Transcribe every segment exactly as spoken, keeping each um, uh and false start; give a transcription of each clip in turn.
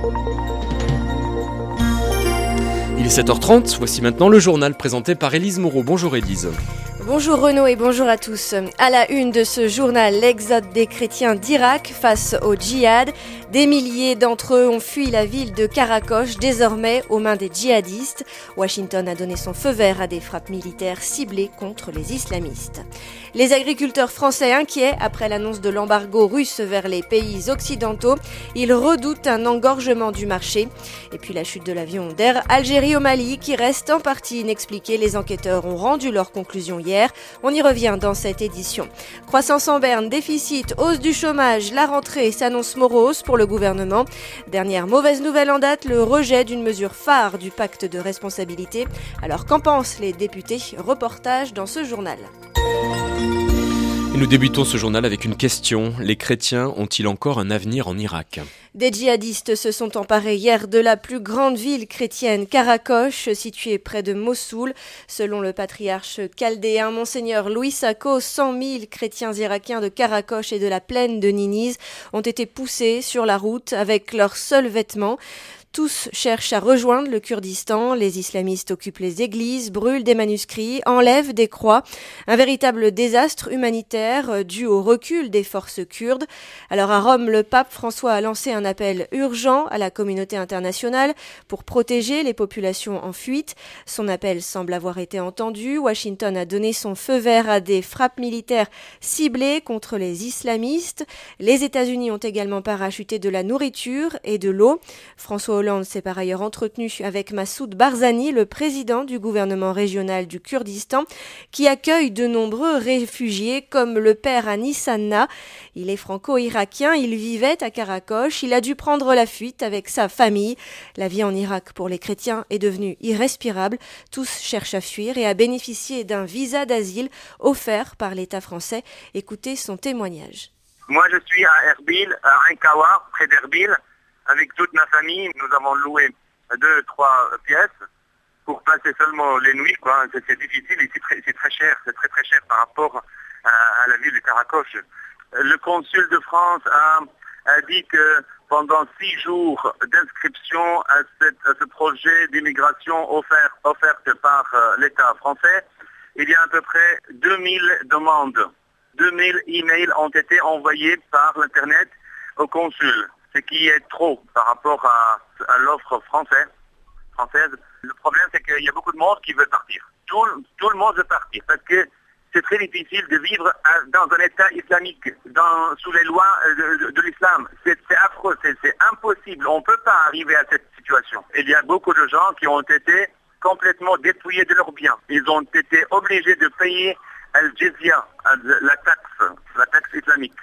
Il est sept heures trente, voici maintenant le journal présenté par Élise Moreau. Bonjour Élise. Bonjour Renaud et bonjour à tous. À la une de ce journal, l'exode des chrétiens d'Irak face au djihad. Des milliers d'entre eux ont fui la ville de Karakosh, désormais aux mains des djihadistes. Washington a donné son feu vert à des frappes militaires ciblées contre les islamistes. Les agriculteurs français inquiets après l'annonce de l'embargo russe vers les pays occidentaux. Ils redoutent un engorgement du marché. Et puis la chute de l'avion d'Air Algérie au Mali qui reste en partie inexpliquée. Les enquêteurs ont rendu leurs conclusions hier. On y revient dans cette édition. Croissance en berne, déficit, hausse du chômage, la rentrée s'annonce morose pour le gouvernement. Dernière mauvaise nouvelle en date, le rejet d'une mesure phare du pacte de responsabilité. Alors qu'en pensent les députés ? Reportage dans ce journal. Et nous débutons ce journal avec une question. Les chrétiens ont-ils encore un avenir en Irak ? Des djihadistes se sont emparés hier de la plus grande ville chrétienne, Karakosh, située près de Mossoul. Selon le patriarche chaldéen Monseigneur Louis Sako, cent mille chrétiens irakiens de Karakosh et de la plaine de Niniz ont été poussés sur la route avec leurs seuls vêtements. Tous cherchent à rejoindre le Kurdistan. Les islamistes occupent les églises, brûlent des manuscrits, enlèvent des croix. Un véritable désastre humanitaire dû au recul des forces kurdes. Alors à Rome, le pape François a lancé un appel urgent à la communauté internationale pour protéger les populations en fuite. Son appel semble avoir été entendu. Washington a donné son feu vert à des frappes militaires ciblées contre les islamistes. Les États-Unis ont également parachuté de la nourriture et de l'eau. François Hollande s'est par ailleurs entretenu avec Massoud Barzani, le président du gouvernement régional du Kurdistan, qui accueille de nombreux réfugiés comme le père Anis Hanna. Il est franco-irakien, il vivait à Karakosh, il a dû prendre la fuite avec sa famille. La vie en Irak pour les chrétiens est devenue irrespirable. Tous cherchent à fuir et à bénéficier d'un visa d'asile offert par l'État français. Écoutez son témoignage. Moi je suis à Erbil, à Ankawa, près d'Erbil. Avec toute ma famille, nous avons loué deux, trois pièces pour passer seulement les nuits, quoi. C'est, c'est difficile et c'est très, c'est très cher, c'est très très cher par rapport à, à la ville de Karakosh. Le consul de France a, a dit que pendant six jours d'inscription à, cette, à ce projet d'immigration offert, offerte par euh, l'État français, il y a à peu près deux mille demandes. deux mille emails ont été envoyés par l'Internet au consul. Ce qui est trop par rapport à, à l'offre française, française. Le problème, c'est qu'il y a beaucoup de monde qui veut partir. Tout, tout le monde veut partir parce que c'est très difficile de vivre à, dans un État islamique, dans, sous les lois de, de, de l'islam. C'est, c'est affreux, c'est, c'est impossible. On ne peut pas arriver à cette situation. Il y a beaucoup de gens qui ont été complètement dépouillés de leurs biens. Ils ont été obligés de payer al-jizya, la taxe, la taxe islamique.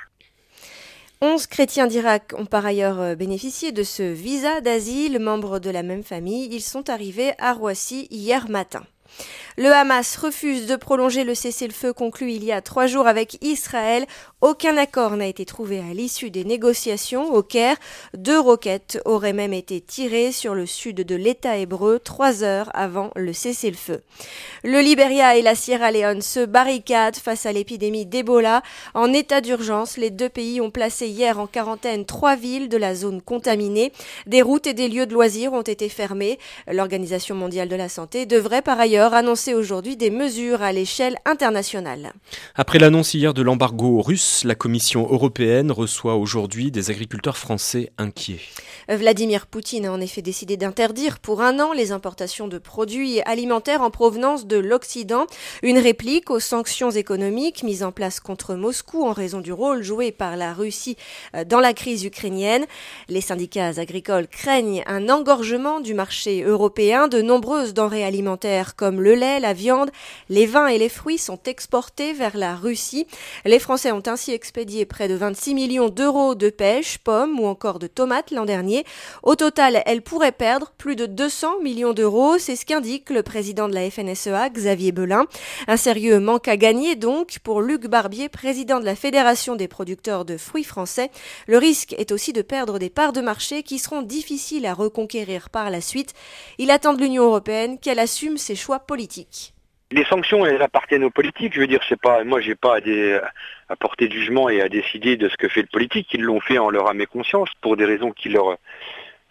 Onze chrétiens d'Irak ont par ailleurs bénéficié de ce visa d'asile, membres de la même famille. Ils sont arrivés à Roissy hier matin. Le Hamas refuse de prolonger le cessez-le-feu conclu il y a trois jours avec Israël. Aucun accord n'a été trouvé à l'issue des négociations au Caire. Deux roquettes auraient même été tirées sur le sud de l'État hébreu trois heures avant le cessez-le-feu. Le Libéria et la Sierra Leone se barricadent face à l'épidémie d'Ebola. En état d'urgence, les deux pays ont placé hier en quarantaine trois villes de la zone contaminée. Des routes et des lieux de loisirs ont été fermés. L'Organisation mondiale de la santé devrait par ailleurs annoncer aujourd'hui des mesures à l'échelle internationale. Après l'annonce hier de l'embargo russe, la Commission européenne reçoit aujourd'hui des agriculteurs français inquiets. Vladimir Poutine a en effet décidé d'interdire pour un an les importations de produits alimentaires en provenance de l'Occident, une réplique aux sanctions économiques mises en place contre Moscou en raison du rôle joué par la Russie dans la crise ukrainienne. Les syndicats agricoles craignent un engorgement du marché européen. De nombreuses denrées alimentaires comme le lait, la viande, les vins et les fruits sont exportés vers la Russie. Les Français ont ainsi expédié près de vingt-six millions d'euros de pêche, pommes ou encore de tomates l'an dernier. Au total, elles pourraient perdre plus de deux cents millions d'euros. C'est ce qu'indique le président de la F N S E A, Xavier Belin. Un sérieux manque à gagner donc pour Luc Barbier, président de la Fédération des producteurs de fruits français. Le risque est aussi de perdre des parts de marché qui seront difficiles à reconquérir par la suite. Il attend de l'Union européenne qu'elle assume ses choix politiques. Les sanctions, elles appartiennent aux politiques. Je veux dire, c'est pas, moi, j'ai pas à, des, à porter de jugement et à décider de ce que fait le politique. Ils l'ont fait en leur âme et conscience pour des raisons qui leur, qui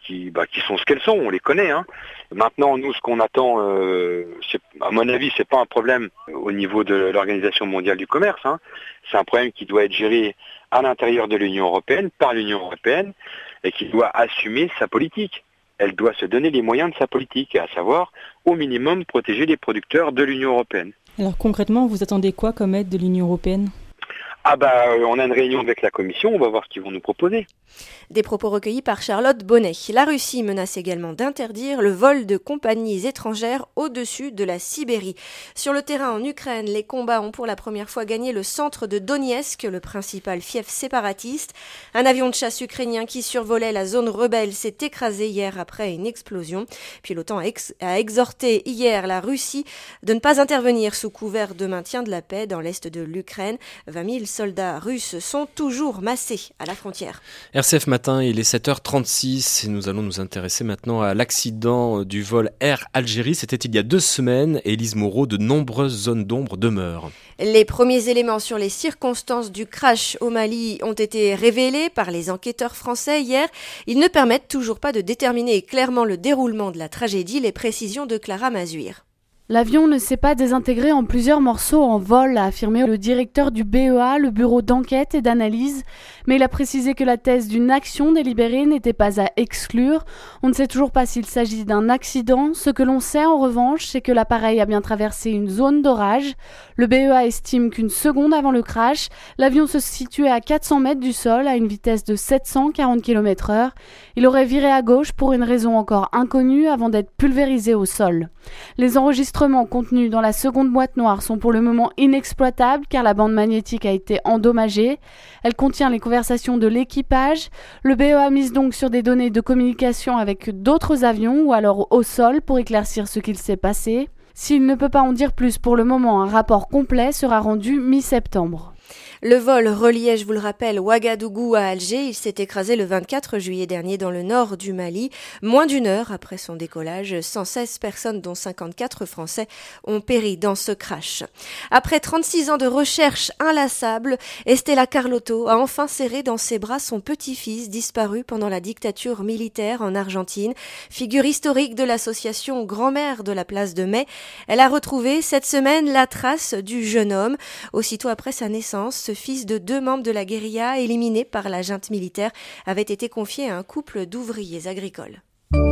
qui, bah, qui sont ce qu'elles sont, on les connaît. Hein. Maintenant, nous, ce qu'on attend, euh, c'est, à mon avis, c'est pas un problème au niveau de l'Organisation mondiale du commerce. Hein. C'est un problème qui doit être géré à l'intérieur de l'Union européenne, par l'Union européenne, et qui doit assumer sa politique. Elle doit se donner les moyens de sa politique, à savoir, au minimum, protéger les producteurs de l'Union européenne. Alors concrètement, vous attendez quoi comme aide de l'Union européenne ? Ah bah, on a une réunion avec la Commission, on va voir ce qu'ils vont nous proposer. Des propos recueillis par Charlotte Bonnet. La Russie menace également d'interdire le vol de compagnies étrangères au-dessus de la Sibérie. Sur le terrain en Ukraine, les combats ont pour la première fois gagné le centre de Donetsk, le principal fief séparatiste. Un avion de chasse ukrainien qui survolait la zone rebelle s'est écrasé hier après une explosion. Puis l'OTAN a, ex- a exhorté hier la Russie de ne pas intervenir sous couvert de maintien de la paix dans l'est de l'Ukraine. vingt mille soldats russes sont toujours massés à la frontière. R C F Matin, il est sept heures trente-six et nous allons nous intéresser maintenant à l'accident du vol Air Algérie. C'était il y a deux semaines et Élise Moreau, de nombreuses zones d'ombre demeurent. Les premiers éléments sur les circonstances du crash au Mali ont été révélés par les enquêteurs français hier. Ils ne permettent toujours pas de déterminer clairement le déroulement de la tragédie. Les précisions de Clara Mazuir. L'avion ne s'est pas désintégré en plusieurs morceaux en vol, a affirmé le directeur du B E A, le bureau d'enquête et d'analyse, mais il a précisé que la thèse d'une action délibérée n'était pas à exclure. On ne sait toujours pas s'il s'agit d'un accident. Ce que l'on sait en revanche, c'est que l'appareil a bien traversé une zone d'orage. Le B E A estime qu'une seconde avant le crash, l'avion se situait à quatre cents mètres du sol à une vitesse de sept cent quarante kilomètres heure. Il aurait viré à gauche pour une raison encore inconnue avant d'être pulvérisé au sol. Les enregistrements contenus dans la seconde boîte noire sont pour le moment inexploitables car la bande magnétique a été endommagée. Elle contient les conversations de l'équipage. Le B E A mise donc sur des données de communication avec d'autres avions ou alors au sol pour éclaircir ce qu'il s'est passé. S'il ne peut pas en dire plus pour le moment, un rapport complet sera rendu mi-septembre. Le vol reliait, je vous le rappelle, Ouagadougou à Alger. Il s'est écrasé le vingt-quatre juillet dernier dans le nord du Mali. Moins d'une heure après son décollage, cent seize personnes, dont cinquante-quatre Français, ont péri dans ce crash. Après trente-six ans de recherche inlassable, Estela Carlotto a enfin serré dans ses bras son petit-fils disparu pendant la dictature militaire en Argentine. Figure historique de l'association Grand-mère de la place de Mai, elle a retrouvé cette semaine la trace du jeune homme. Aussitôt après sa naissance, ce fils de deux membres de la guérilla éliminés par la junte militaire avait été confié à un couple d'ouvriers agricoles.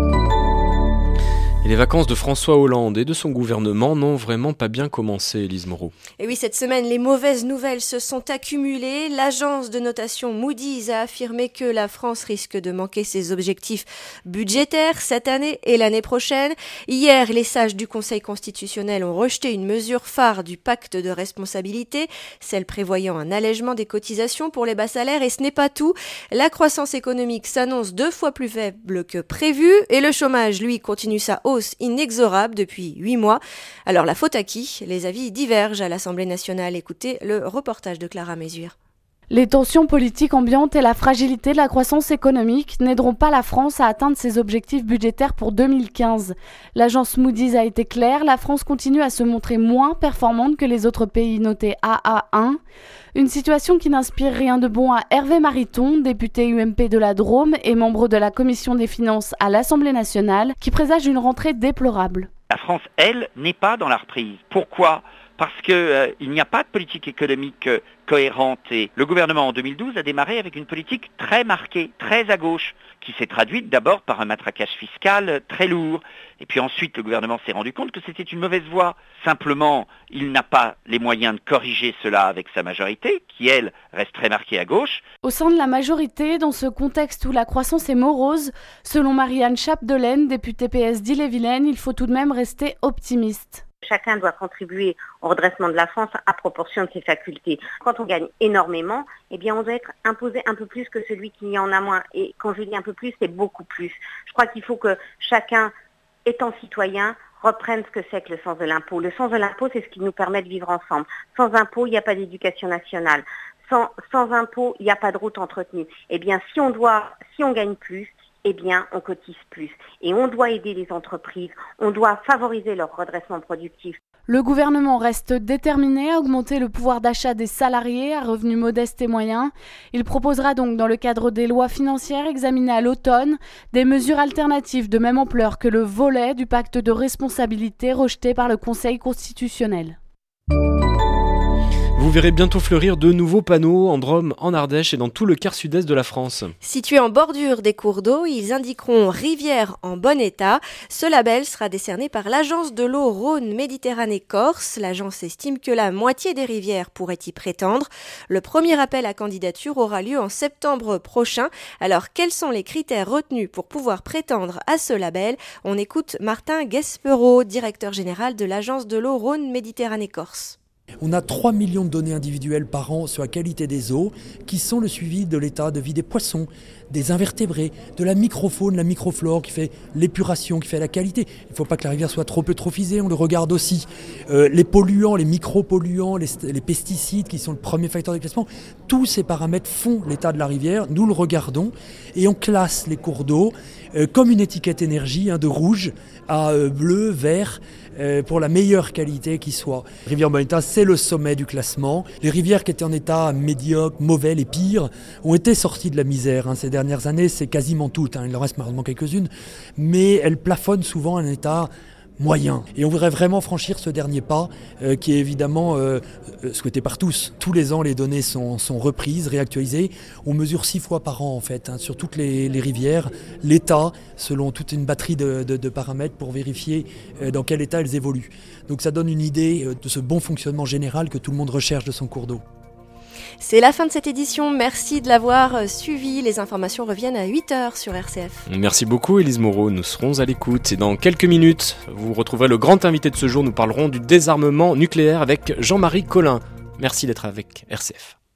Et les vacances de François Hollande et de son gouvernement n'ont vraiment pas bien commencé, Élise Moreau. Et oui, cette semaine, les mauvaises nouvelles se sont accumulées. L'agence de notation Moody's a affirmé que la France risque de manquer ses objectifs budgétaires cette année et l'année prochaine. Hier, les sages du Conseil constitutionnel ont rejeté une mesure phare du pacte de responsabilité, celle prévoyant un allègement des cotisations pour les bas salaires. Et ce n'est pas tout. La croissance économique s'annonce deux fois plus faible que prévu et le chômage, lui, continue sa hausse inexorable depuis huit mois. Alors la faute à qui ? Les avis divergent à l'Assemblée nationale. Écoutez le reportage de Clara Mazuir. Les tensions politiques ambiantes et la fragilité de la croissance économique n'aideront pas la France à atteindre ses objectifs budgétaires pour deux mille quinze. L'agence Moody's a été claire, la France continue à se montrer moins performante que les autres pays notés A A un. Une situation qui n'inspire rien de bon à Hervé Mariton, député U M P de la Drôme et membre de la Commission des finances à l'Assemblée nationale, qui présage une rentrée déplorable. La France, elle, n'est pas dans la reprise. Pourquoi ? Parce qu'il euh, n'y a pas de politique économique euh, cohérente et le gouvernement en deux mille douze a démarré avec une politique très marquée, très à gauche, qui s'est traduite d'abord par un matraquage fiscal euh, très lourd. Et puis ensuite, le gouvernement s'est rendu compte que c'était une mauvaise voie. Simplement, il n'a pas les moyens de corriger cela avec sa majorité, qui, elle, reste très marquée à gauche. Au sein de la majorité, dans ce contexte où la croissance est morose, selon Marianne Chapdelaine, députée P S d'Ille-et-Vilaine, il faut tout de même rester optimiste. Chacun doit contribuer au redressement de la France à proportion de ses facultés. Quand on gagne énormément, eh bien on doit être imposé un peu plus que celui qui en a moins. Et quand je dis un peu plus, c'est beaucoup plus. Je crois qu'il faut que chacun, étant citoyen, reprenne ce que c'est que le sens de l'impôt. Le sens de l'impôt, c'est ce qui nous permet de vivre ensemble. Sans impôt, il n'y a pas d'éducation nationale. Sans, sans impôt, il n'y a pas de route entretenue. Eh bien, si on doit, si on gagne plus, eh bien, on cotise plus. Et on doit aider les entreprises, on doit favoriser leur redressement productif. Le gouvernement reste déterminé à augmenter le pouvoir d'achat des salariés à revenus modestes et moyens. Il proposera donc dans le cadre des lois financières examinées à l'automne des mesures alternatives de même ampleur que le volet du pacte de responsabilité rejeté par le Conseil constitutionnel. Vous verrez bientôt fleurir de nouveaux panneaux en Drôme, en Ardèche et dans tout le quart sud-est de la France. Situés en bordure des cours d'eau, ils indiqueront rivière en bon état. Ce label sera décerné par l'agence de l'eau Rhône-Méditerranée-Corse. L'agence estime que la moitié des rivières pourraient y prétendre. Le premier appel à candidature aura lieu en septembre prochain. Alors, quels sont les critères retenus pour pouvoir prétendre à ce label ? On écoute Martin Guespereau, directeur général de l'agence de l'eau Rhône-Méditerranée-Corse. On a trois millions de données individuelles par an sur la qualité des eaux qui sont le suivi de l'état de vie des poissons, des invertébrés, de la microfaune, la microflore qui fait l'épuration, qui fait la qualité. Il ne faut pas que la rivière soit trop eutrophisée, on le regarde aussi. Euh, les polluants, les micropolluants, les, les pesticides qui sont le premier facteur de classement, tous ces paramètres font l'état de la rivière, nous le regardons et on classe les cours d'eau euh, comme une étiquette énergie, hein, de rouge à euh, bleu, vert, euh, pour la meilleure qualité qui soit. Rivière en bon état, c'est le sommet du classement. Les rivières qui étaient en état médiocre, mauvais, les pires, ont été sorties de la misère. Hein. Ces dernières années, c'est quasiment toutes. Hein. Il en reste malheureusement quelques-unes. Mais elles plafonnent souvent à un état moyen. Et on voudrait vraiment franchir ce dernier pas euh, qui est évidemment euh, souhaité par tous. Tous les ans, les données sont, sont reprises, réactualisées. On mesure six fois par an en fait, hein, sur toutes les, les rivières, l'état, selon toute une batterie de, de, de paramètres pour vérifier euh, dans quel état elles évoluent. Donc ça donne une idée euh, de ce bon fonctionnement général que tout le monde recherche de son cours d'eau. C'est la fin de cette édition, merci de l'avoir suivi. Les informations reviennent à huit heures sur R C F. Merci beaucoup Élise Moreau, nous serons à l'écoute. Et dans quelques minutes, vous retrouverez le grand invité de ce jour. Nous parlerons du désarmement nucléaire avec Jean-Marie Collin. Merci d'être avec R C F.